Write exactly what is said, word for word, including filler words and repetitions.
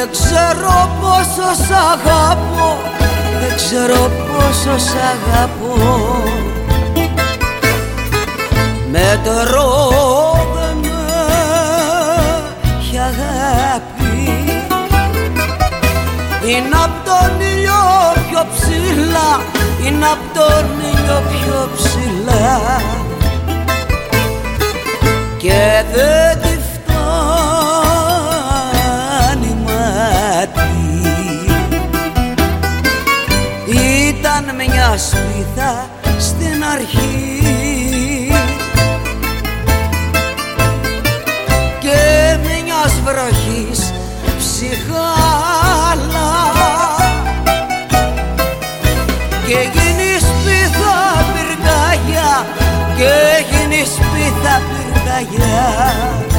Δεν ξέρω πόσο σ' αγαπώ, δεν ξέρω πόσο σ' αγαπώ. Μετρώ δεν έχει αγάπη. Είναι απ' τον ήλιο πιο ψηλά, είναι απ' τον ήλιο πιο ψηλά. Και δεν τη φτάνει μάτι. Ήταν μια σπίθα στην αρχή και μιας βροχής ψυχάλα και γίνει σπίθα πυρκαγιά, και γίνει σπίθα πυρκαγιά.